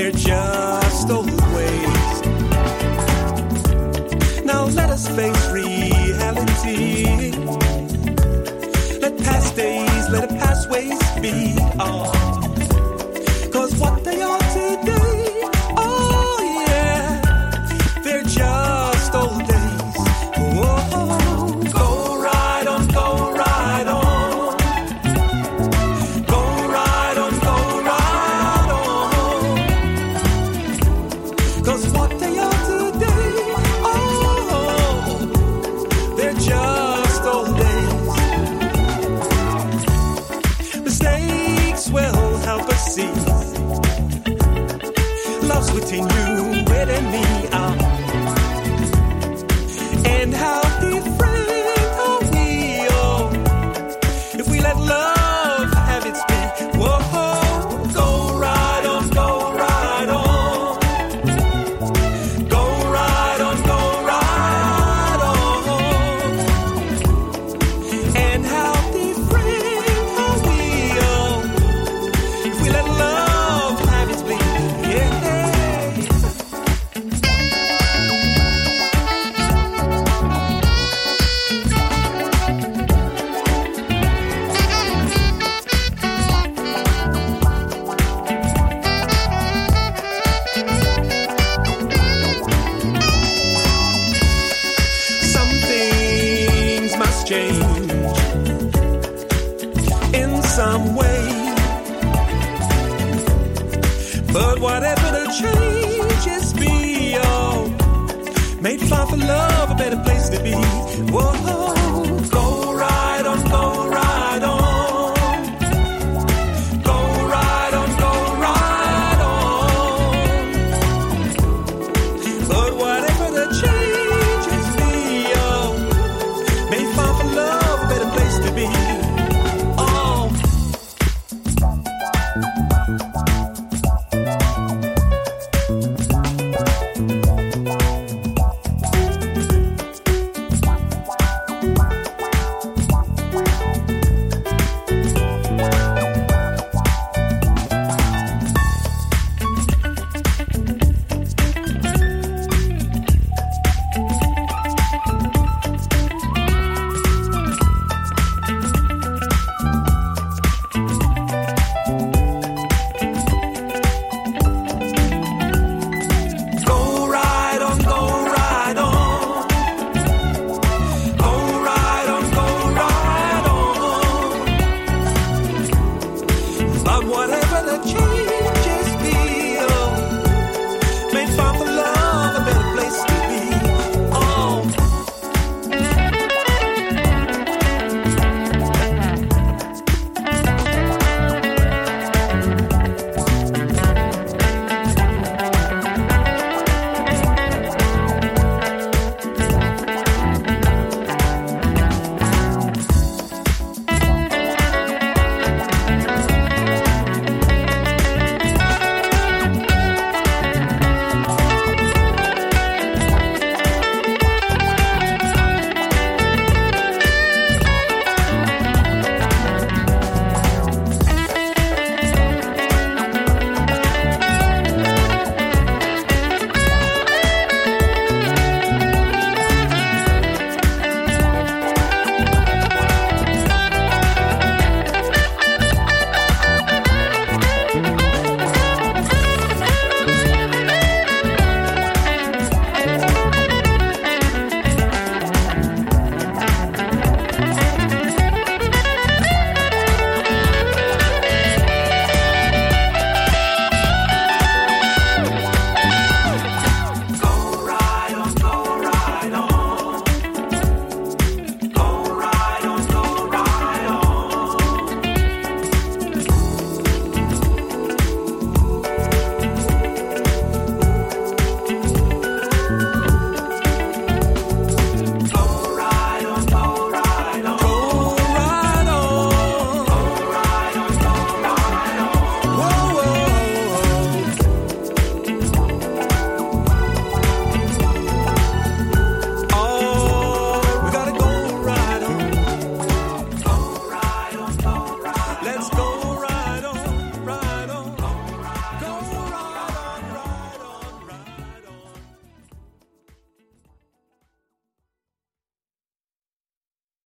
they're just old ways. Now let us face reality. Let past days, let past ways be all. 'Cause what they are today, oh yeah, they're just old days. Whoa, go right on, go right on. Go right on, go right on. 'Cause what they are today, oh, they're just old days. Mistakes will help us see love's between you and me, and how different are we, oh, if we let love have its way. Whoa, go right on, go right on. Go right on, go right on. And how different are we, oh, if we let love have its way. Yeah. Some things must change in some way. But whatever the changes be, oh, made far for love a better place to be. Whoa.